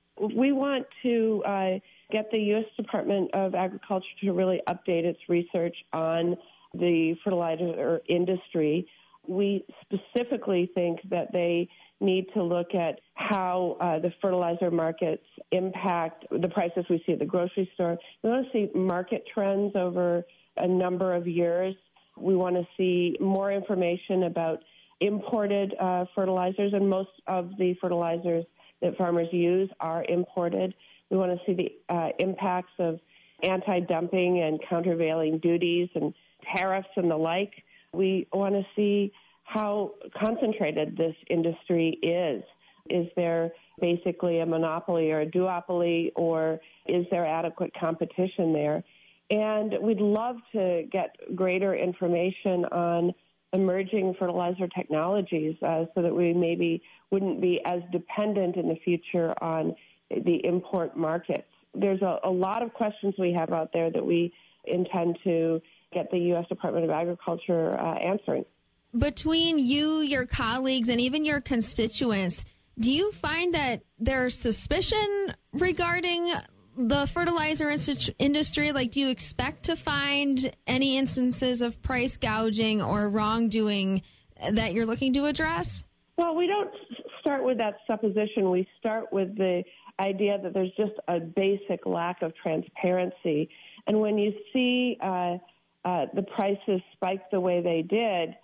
We want to uh, get the U S Department of Agriculture to really update its research on the fertilizer industry. We specifically think that they need to look at how uh, the fertilizer markets impact the prices we see at the grocery store. We want to see market trends over a number of years. We want to see more information about imported uh, fertilizers, and most of the fertilizers that farmers use are imported. We want to see the uh, impacts of anti-dumping and countervailing duties and tariffs and the like. We want to see how concentrated this industry is. Is there basically a monopoly or a duopoly, or is there adequate competition there? And we'd love to get greater information on emerging fertilizer technologies uh, so that we maybe wouldn't be as dependent in the future on the import markets. there's a, a lot of questions we have out there that we intend to get the U S Department of Agriculture uh, answering. Between you, your colleagues, and even your constituents, do you find that there's suspicion regarding the fertilizer inst- industry? Like, do you expect to find any instances of price gouging or wrongdoing that you're looking to address? Well, we don't start with that supposition. We start with the idea that there's just a basic lack of transparency. And when you see uh, uh, the prices spike the way they did,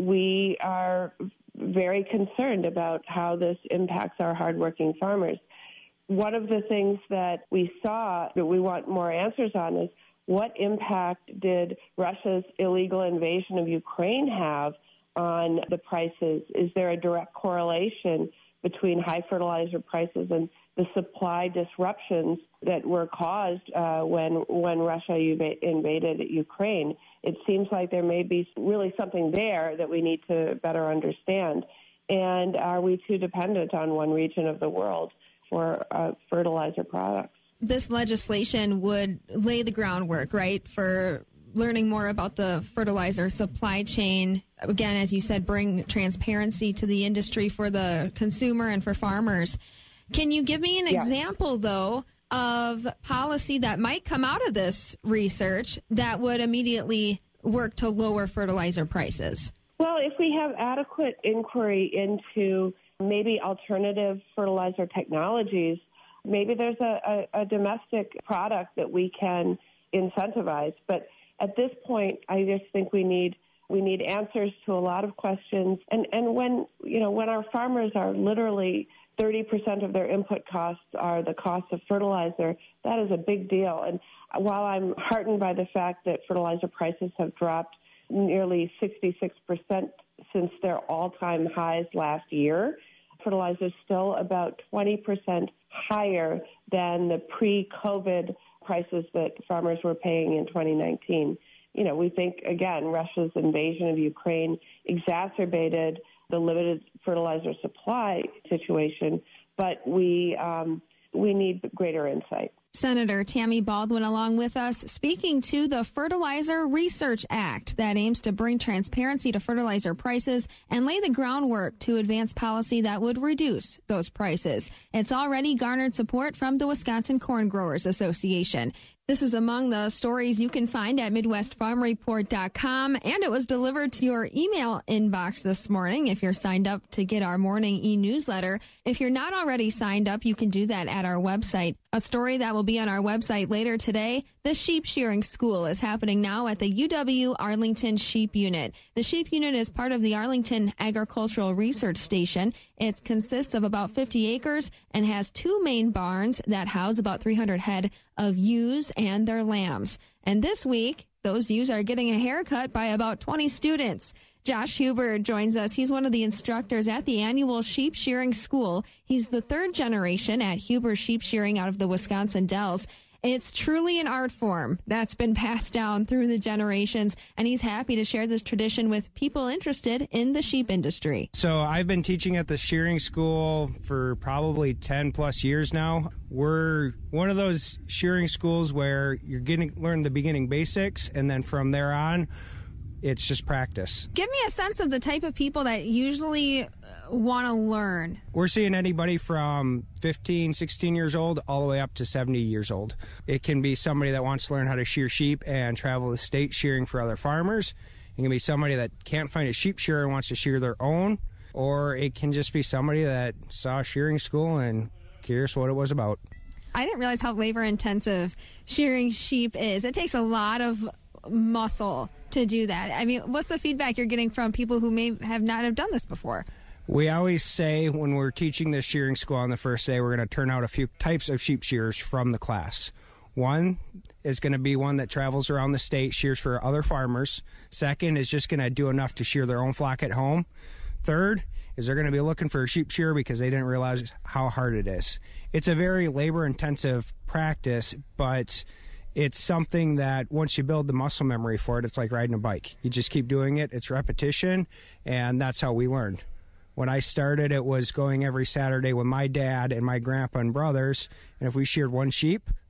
we are very concerned about how this impacts our hardworking farmers. One of the things that we saw that we want more answers on is what impact did Russia's illegal invasion of Ukraine have on the prices? Is there a direct correlation between high fertilizer prices and the supply disruptions that were caused uh, when when Russia uva- invaded Ukraine? It seems like there may be really something there that we need to better understand. And are we too dependent on one region of the world for uh, fertilizer products? This legislation would lay the groundwork, right, for learning more about the fertilizer supply chain. Again, as you said, bring transparency to the industry for the consumer and for farmers. Can you give me an yeah. example, though, of policy that might come out of this research that would immediately work to lower fertilizer prices? Well, if we have adequate inquiry into maybe alternative fertilizer technologies, maybe there's a, a, a domestic product that we can incentivize. But at this point, I just think we need we need answers to a lot of questions. And and when you know when our farmers are literally thirty percent of their input costs are the cost of fertilizer, that is a big deal. And while I'm heartened by the fact that fertilizer prices have dropped nearly sixty-six percent since their all-time highs last year, fertilizer is still about twenty percent higher than the pre-COVID prices that farmers were paying in twenty nineteen. You know, we think, again, Russia's invasion of Ukraine exacerbated the limited fertilizer supply situation, but we um, we need greater insight. Senator Tammy Baldwin along with us, speaking to the Fertilizer Research Act that aims to bring transparency to fertilizer prices and lay the groundwork to advance policy that would reduce those prices. It's already garnered support from the Wisconsin Corn Growers Association. This is among the stories you can find at Midwest Farm Report dot com, and it was delivered to your email inbox this morning if you're signed up to get our morning e-newsletter. If you're not already signed up, you can do that at our website. A story that will be on our website later today, the Sheep Shearing School is happening now at the U W Arlington Sheep Unit. The Sheep Unit is part of the Arlington Agricultural Research Station. It consists of about fifty acres and has two main barns that house about three hundred head of ewes and their lambs. And this week, those ewes are getting a haircut by about twenty students. Josh Huber joins us. He's one of the instructors at the annual Sheep Shearing School. He's the third generation at Huber Sheep Shearing out of the Wisconsin Dells. It's truly an art form that's been passed down through the generations, and he's happy to share this tradition with people interested in the sheep industry. So I've been teaching at the shearing school for probably ten plus years now. We're one of those shearing schools where you're getting learn the beginning basics, and then from there on, it's just practice. Give me a sense of the type of people that usually want to learn. We're seeing anybody from fifteen, sixteen years old all the way up to seventy years old. It can be somebody that wants to learn how to shear sheep and travel the state shearing for other farmers. It can be somebody that can't find a sheep shearer and wants to shear their own. Or it can just be somebody that saw shearing school and curious what it was about. I didn't realize how labor intensive shearing sheep is. It takes a lot of muscle to do that. I mean, what's the feedback you're getting from people who may have not have done this before? We always say when we're teaching the shearing school on the first day, we're going to turn out a few types of sheep shearers from the class. One is going to be one that travels around the state, shears for other farmers. Second is just going to do enough to shear their own flock at home. Third is they're going to be looking for a sheep shearer because they didn't realize how hard it is. It's a very labor-intensive practice, but it's something that once you build the muscle memory for it, it's like riding a bike. You just keep doing it. It's repetition, and that's how we learned. When I started, it was going every Saturday with my dad and my grandpa and brothers, and if we sheared one sheep,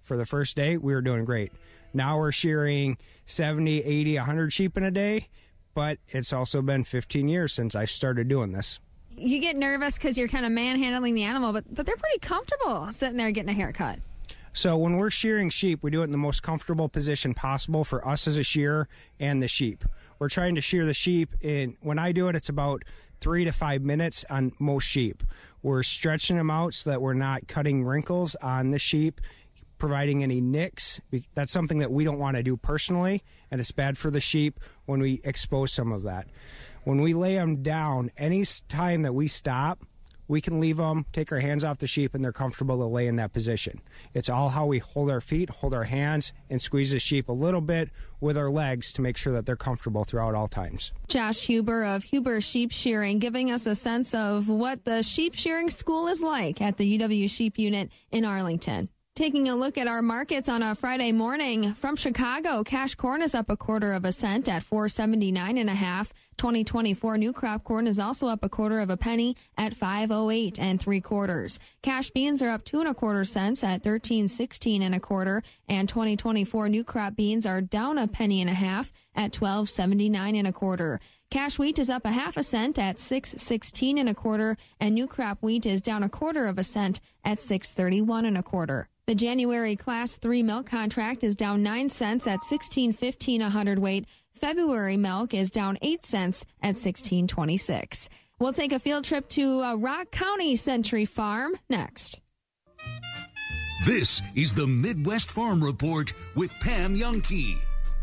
For the first day, we were doing great. Now we're shearing seventy, eighty, one hundred sheep in a day, but it's also been fifteen years since I started doing this. You get nervous because you're kind of manhandling the animal, but, but they're pretty comfortable sitting there getting a haircut. So when we're shearing sheep, we do it in the most comfortable position possible for us as a shearer and the sheep. We're trying to shear the sheep, and when I do it, it's about three to five minutes on most sheep. We're stretching them out so that we're not cutting wrinkles on the sheep, providing any nicks. That's something that we don't want to do personally, and it's bad for the sheep when we expose some of that. When we lay them down, any time that we stop, we can leave them, take our hands off the sheep, and they're comfortable to lay in that position. It's all how we hold our feet, hold our hands, and squeeze the sheep a little bit with our legs to make sure that they're comfortable throughout all times. Josh Huber of Huber Sheep Shearing giving us a sense of what the sheep shearing school is like at the U W Sheep Unit in Arlington. Taking a look at our markets on a Friday morning from Chicago, cash corn is up a quarter of a cent at four seventy-nine and a half. twenty twenty-four new crop corn is also up a quarter of a penny at five oh eight and three quarters. Cash beans are up two and a quarter cents at thirteen sixteen and a quarter, and twenty twenty-four new crop beans are down a penny and a half at twelve seventy-nine and a quarter. Cash wheat is up a half a cent at six sixteen and a quarter, and new crop wheat is down a quarter of a cent at six thirty-one and a quarter. The January Class three milk contract is down nine cents at sixteen fifteen a hundredweight. February milk is down eight cents at sixteen twenty-six. We'll take a field trip to uh, Rock County Century Farm next. This is the Midwest Farm Report with Pam Jahnke.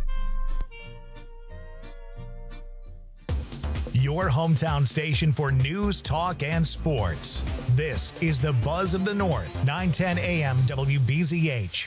Your hometown station for news, talk, and sports. This is the Buzz of the North, nine ten A M W B Z H.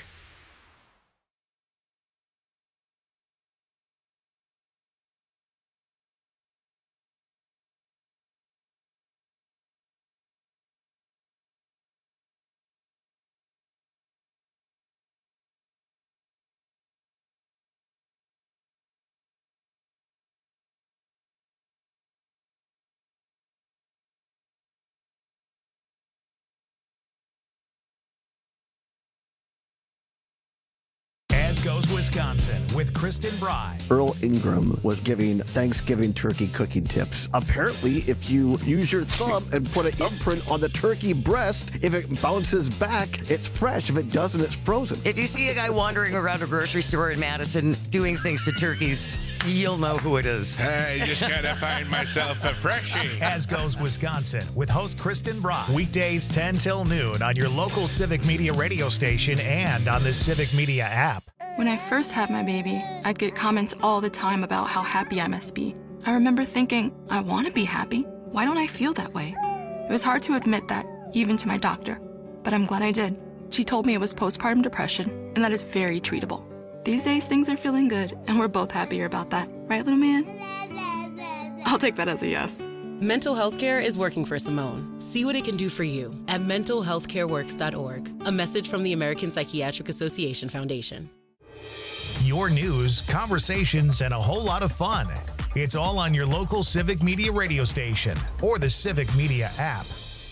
Goes Wisconsin with Kristen Bry. Earl Ingram was giving Thanksgiving turkey cooking tips. Apparently, if you use your thumb and put an imprint on the turkey breast, if it bounces back, it's fresh. If it doesn't, it's frozen. If you see a guy wandering around a grocery store in Madison doing things to turkeys, you'll know who it is. I just gotta find myself a freshie. As Goes Wisconsin with host Kristen Bry. Weekdays ten till noon on your local Civic Media radio station and on the Civic Media app. When I first had my baby, I'd get comments all the time about how happy I must be. I remember thinking, I want to be happy. Why don't I feel that way? It was hard to admit that, even to my doctor. But I'm glad I did. She told me it was postpartum depression, and that is very treatable. These days, things are feeling good, and we're both happier about that. Right, little man? I'll take that as a yes. Mental health care is working for Simone. See what it can do for you at mental health care works dot org. A message from the American Psychiatric Association Foundation. Your news, conversations, and a whole lot of fun. It's all on your local Civic Media radio station or the Civic Media app.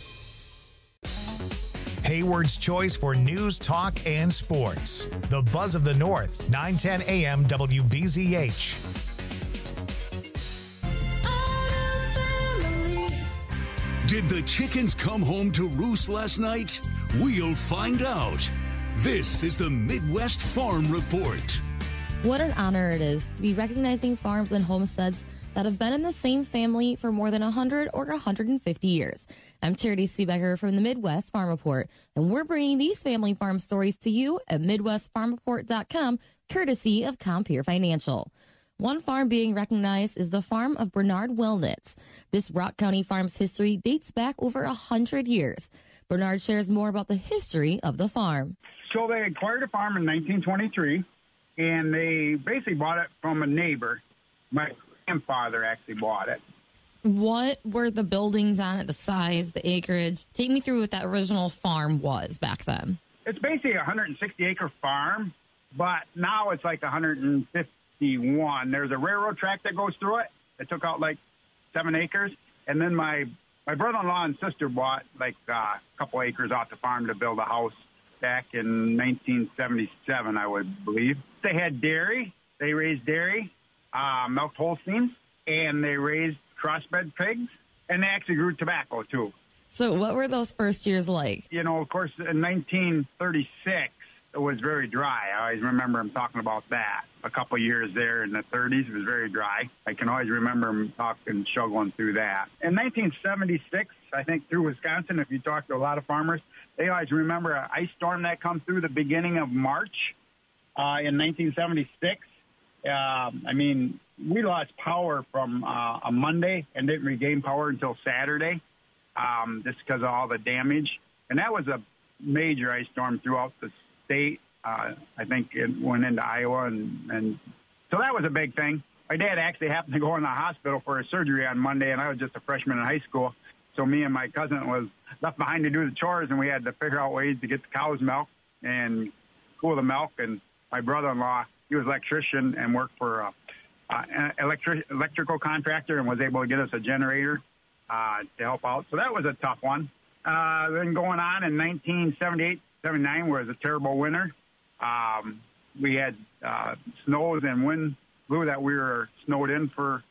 Hayward's choice for news, talk, and sports. The Buzz of the North, nine ten A M W B Z H. Did the chickens come home to roost last night? We'll find out. This is the Midwest Farm Report. What an honor it is to be recognizing farms and homesteads that have been in the same family for more than one hundred or one hundred fifty years. I'm Charity Seebecker from the Midwest Farm Report, and we're bringing these family farm stories to you at midwest farm report dot com, courtesy of Compeer Financial. One farm being recognized is the farm of Bernard Wilnitz. This Rock County farm's history dates back over one hundred years. Bernard shares more about the history of the farm. So they acquired a farm in nineteen twenty-three, and they basically bought it from a neighbor. My grandfather actually bought it. What were the buildings on it, the size, the acreage? Take me through what that original farm was back then. It's basically a one hundred sixty acre farm, but now it's like one hundred fifty-one. There's a railroad track that goes through it. It took out like seven acres. And then my, my brother-in-law and sister bought like uh, a couple acres off the farm to build a house back in nineteen seventy-seven, I would believe. They had dairy. They raised dairy, uh, milked Holsteins, and they raised crossbred pigs, and they actually grew tobacco, too. So what were those first years like? You know, of course, in nineteen thirty-six, it was very dry. I always remember him talking about that. A couple of years there in the thirties, it was very dry. I can always remember him talking, struggling through that. In nineteen seventy-six, I think through Wisconsin, if you talk to a lot of farmers, they always remember an ice storm that come through the beginning of March uh, in nineteen seventy-six. Uh, I mean, we lost power from uh, a Monday and didn't regain power until Saturday, um, just because of all the damage. And that was a major ice storm throughout the state. Uh, I think it went into Iowa, and, and so that was a big thing. My dad actually happened to go in the hospital for a surgery on Monday, and I was just a freshman in high school. So me and my cousin was left behind to do the chores, and we had to figure out ways to get the cow's milk and cool the milk. And my brother-in-law, he was an electrician and worked for a, uh, an electric, electrical contractor and was able to get us a generator uh, to help out. So that was a tough one. Uh, then going on in nineteen seventy-eight, seventy-nine was a terrible winter. Um, we had uh, snows and wind blew that we were snowed in for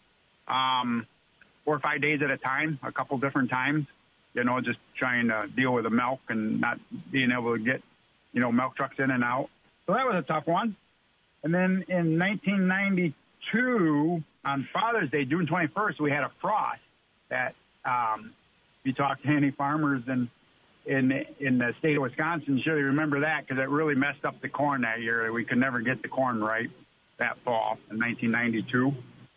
um, four or five days at a time, a couple different times, you know, just trying to deal with the milk and not being able to get, you know, milk trucks in and out. So that was a tough one. And then in nineteen ninety-two, on Father's Day, June twenty-first, we had a frost that um, if you talk to any farmers and in in the state of Wisconsin, you surely remember that because it really messed up the corn that year. We could never get the corn right that fall in nineteen ninety-two.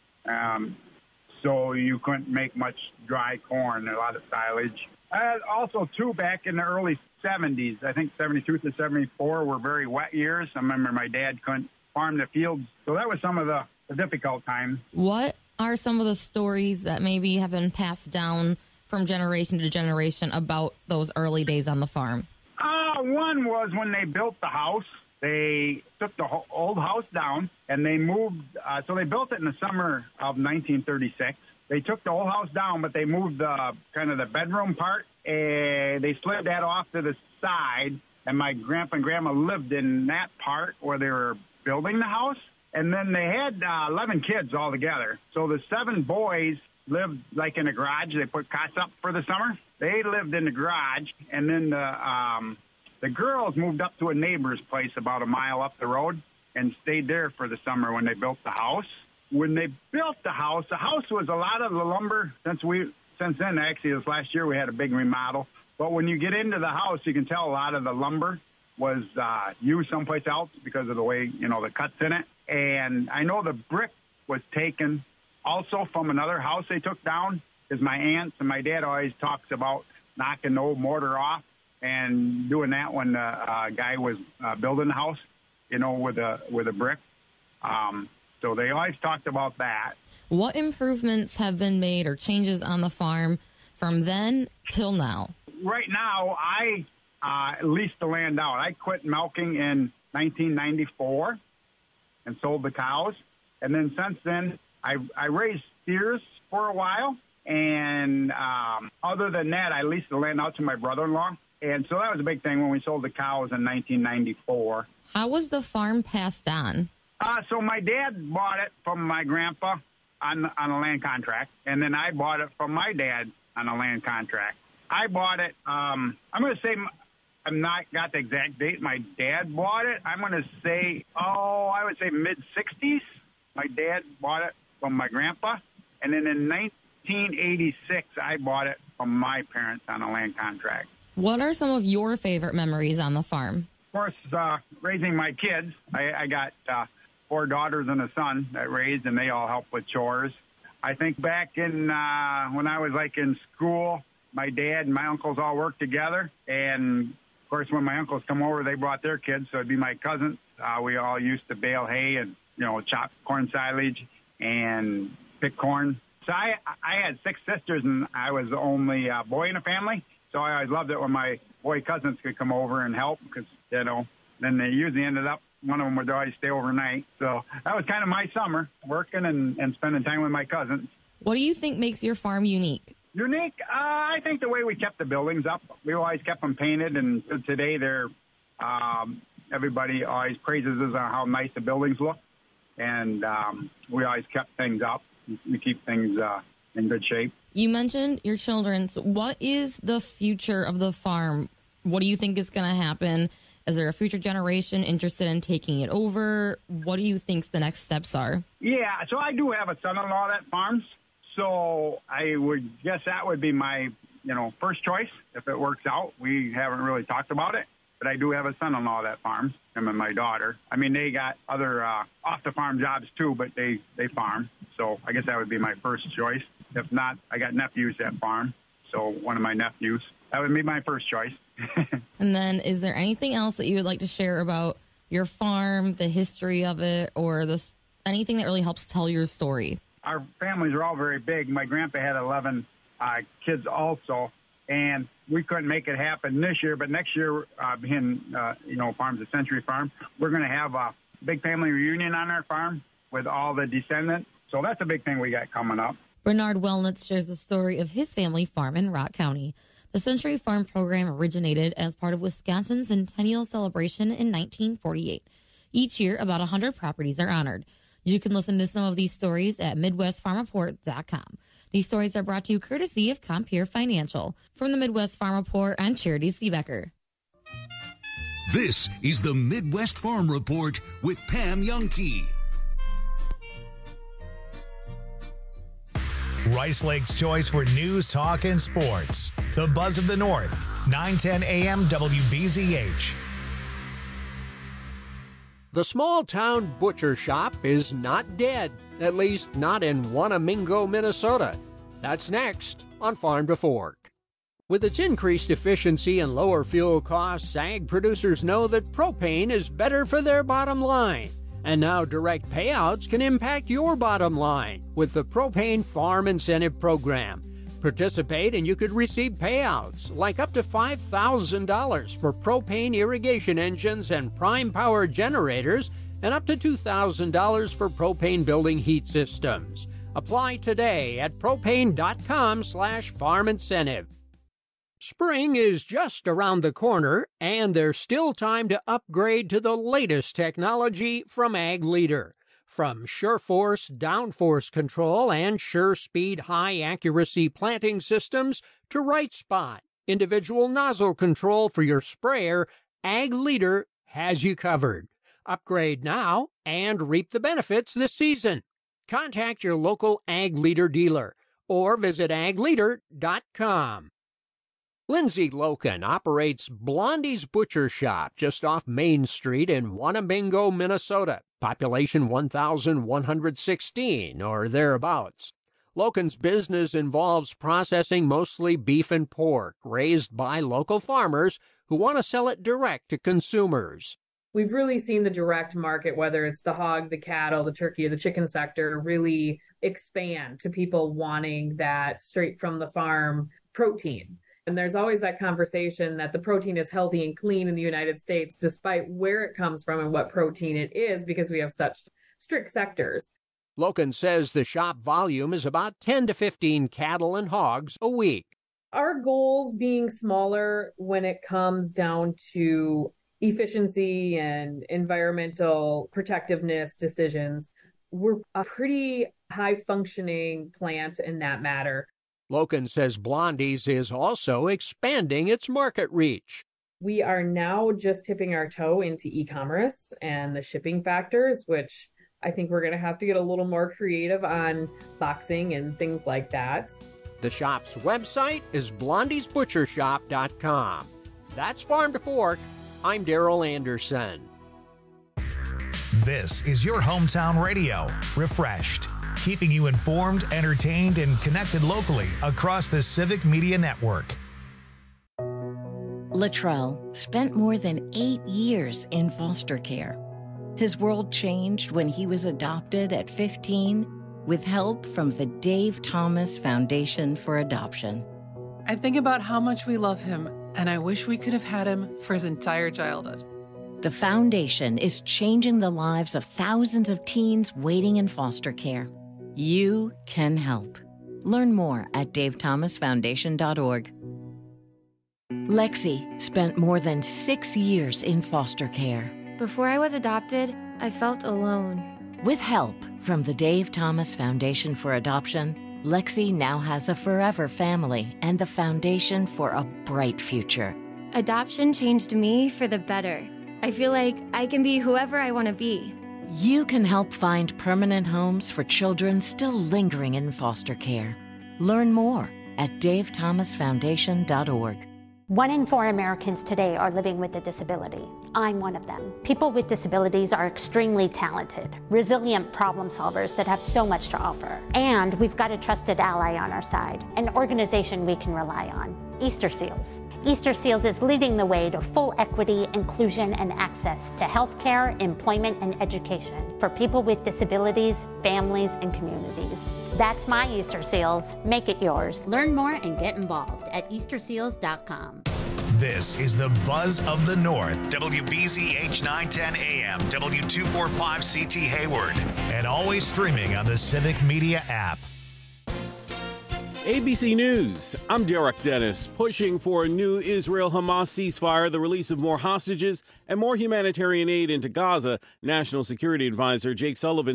Um, so you couldn't make much dry corn, a lot of silage. Uh, also, too, back in the early seventies, I think seventy-two to seventy-four were very wet years. I remember my dad couldn't farm the fields. So that was some of the, the difficult times. What are some of the stories that maybe have been passed down from generation to generation about those early days on the farm? Uh, one was when they built the house. They took the ho- old house down and they moved. Uh, so they built it in the summer of nineteen thirty-six. They took the old house down, but they moved the kind of the bedroom part, and they slid that off to the side. And my grandpa and grandma lived in that part where they were building the house. And then they had uh, eleven kids all together. So the seven boys lived like in a garage. They put cots up for the summer. They lived in the garage, and then the um, the girls moved up to a neighbor's place about a mile up the road and stayed there for the summer when they built the house. When they built the house, the house was a lot of the lumber. Since we since then, actually, this last year we had a big remodel. But when you get into the house, you can tell a lot of the lumber was uh, used someplace else because of the way, you know, the cuts in it. And I know the brick was taken also from another house they took down, because my aunts and my dad always talks about knocking the old mortar off and doing that when the uh, guy was uh, building the house, you know, with a with a brick. Um, so they always talked about that. What improvements have been made or changes on the farm from then till now? Right now, I uh, leased the land out. I quit milking in nineteen ninety-four and sold the cows. And then since then, I, I raised steers for a while, and um, other than that, I leased the land out to my brother-in-law. And so that was a big thing when we sold the cows in nineteen ninety-four. How was the farm passed on? Uh, so my dad bought it from my grandpa on, on a land contract, and then I bought it from my dad on a land contract. I bought it, um, I'm going to say, I'm not got the exact date my dad bought it. I'm going to say, oh, I would say mid-sixties. My dad bought it from my grandpa. And then in nineteen eighty-six, I bought it from my parents on a land contract. What are some of your favorite memories on the farm? Of course, uh, raising my kids. I, I got uh, four daughters and a son that raised, and they all help with chores. I think back in uh, when I was like in school, my dad and my uncles all worked together. And, of course, when my uncles come over, they brought their kids, so it'd be my cousins. Uh, we all used to bale hay and, you know, chop corn silage and pick corn. So I, I had six sisters, and I was the only uh, boy in the family. So I always loved it when my boy cousins could come over and help because, you know, then they usually ended up, one of them would always stay overnight. So that was kind of my summer, working and, and spending time with my cousins. What do you think makes your farm unique? Unique? Uh, I think the way we kept the buildings up. We always kept them painted, and today they're Um, everybody always praises us on how nice the buildings look, and um, we always kept things up. We keep things uh, in good shape. You mentioned your children. So what is the future of the farm? What do you think is going to happen? Is there a future generation interested in taking it over? What do you think the next steps are? Yeah, so I do have a son-in-law that farms, so I would guess that would be my, you know, first choice if it works out. We haven't really talked about it, but I do have a son-in-law that farms, him and my daughter. I mean, they got other uh, off-the-farm jobs too, but they, they farm, so I guess that would be my first choice. If not, I got nephews that farm, so one of my nephews. That would be my first choice. And then is there anything else that you would like to share about your farm, the history of it, or this, anything that really helps tell your story? Our families are all very big. My grandpa had eleven uh, kids also, and we couldn't make it happen this year. But next year, uh, being, uh, you know, Farms of Century Farm, we're going to have a big family reunion on our farm with all the descendants. So that's a big thing we got coming up. Bernard Wellnitz shares the story of his family farm in Rock County. The Century Farm program originated as part of Wisconsin's centennial celebration in nineteen forty-eight. Each year, about one hundred properties are honored. You can listen to some of these stories at Midwest Farm Report dot com. These stories are brought to you courtesy of Compeer Financial. From the Midwest Farm Report, I'm Charity Seebecker. This is the Midwest Farm Report with Pam Jahnke. Rice Lake's choice for news, talk, and sports. The Buzz of the North, nine ten A M W B Z H. The small-town butcher shop is not dead, at least not in Wanamingo, Minnesota. That's next on Farm to Fork. With its increased efficiency and lower fuel costs, ag producers know that propane is better for their bottom line. And now direct payouts can impact your bottom line with the Propane Farm Incentive Program. Participate and you could receive payouts like up to five thousand dollars for propane irrigation engines and prime power generators and up to two thousand dollars for propane building heat systems. Apply today at propane.com slash farm incentive. Spring is just around the corner, and there's still time to upgrade to the latest technology from Ag Leader. From SureForce downforce control and SureSpeed high-accuracy planting systems to Right Spot, individual nozzle control for your sprayer, Ag Leader has you covered. Upgrade now and reap the benefits this season. Contact your local Ag Leader dealer or visit ag leader dot com. Lindsay Loken operates Blondie's Butcher Shop just off Main Street in Wanamingo, Minnesota. Population one thousand one hundred sixteen or thereabouts. Loken's business involves processing mostly beef and pork raised by local farmers who want to sell it direct to consumers. We've really seen the direct market, whether it's the hog, the cattle, the turkey, or the chicken sector, really expand to people wanting that straight from the farm protein. And there's always that conversation that the protein is healthy and clean in the United States, despite where it comes from and what protein it is, because we have such strict sectors. Loken says the shop volume is about ten to fifteen cattle and hogs a week. Our goals being smaller when it comes down to efficiency and environmental protectiveness decisions. We're a pretty high-functioning plant in that matter. Loken says Blondie's is also expanding its market reach. We are now just tipping our toe into e-commerce and the shipping factors, which I think we're going to have to get a little more creative on boxing and things like that. The shop's website is blondies butcher shop dot com. That's Farm to Fork. I'm Daryl Anderson. This is your hometown radio, Refreshed, keeping you informed, entertained, and connected locally across the Civic Media Network. Latrell spent more than eight years in foster care. His world changed when he was adopted at fifteen with help from the Dave Thomas Foundation for Adoption. I think about how much we love him, and I wish we could have had him for his entire childhood. The foundation is changing the lives of thousands of teens waiting in foster care. You can help. Learn more at dave thomas foundation dot org. Lexi spent more than six years in foster care. Before I was adopted, I felt alone. With help from the Dave Thomas Foundation for Adoption, Lexi now has a forever family and the foundation for a bright future. Adoption changed me for the better. I feel like I can be whoever I want to be. You can help find permanent homes for children still lingering in foster care. Learn more at dave thomas foundation dot org. One in four Americans today are living with a disability. I'm one of them. People with disabilities are extremely talented, resilient problem solvers that have so much to offer. And we've got a trusted ally on our side, an organization we can rely on, Easter Seals. Easter Seals is leading the way to full equity, inclusion, and access to healthcare, employment, and education for people with disabilities, families, and communities. That's my Easter Seals. Make it yours. Learn more and get involved at easter seals dot com. This is the Buzz of the North, W B Z H nine ten A M, W two forty-five C T Hayward, and always streaming on the Civic Media app. A B C News, I'm Derek Dennis. Pushing for a new Israel-Hamas ceasefire, the release of more hostages, and more humanitarian aid into Gaza, National Security Advisor Jake Sullivan